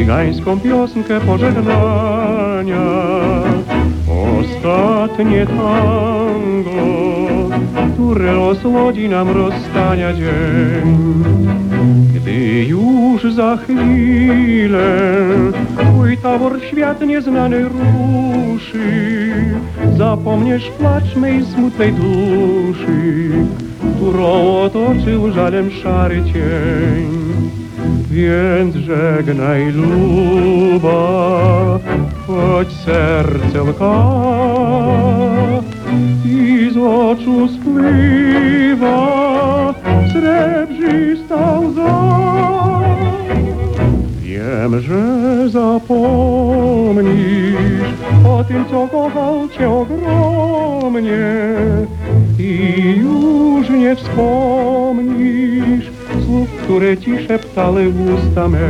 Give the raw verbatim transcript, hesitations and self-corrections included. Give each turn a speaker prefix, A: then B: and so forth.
A: cygańską piosenkę pożegnania. Ostatnie tango, które osłodzi nam rozstania dzień. Gdy już za chwilę twój tabor w świat nieznany ruszy, zapomniesz płacz mej smutnej duszy, którą otoczył żalem szary cień. Więc żegnaj luba, choć serce łka i z oczu spływa srebrzysta łza. Wiem, że zapomnisz o tym, co kochał cię ogromnie i już nie wspomnisz słów, które ci szeptały usta me.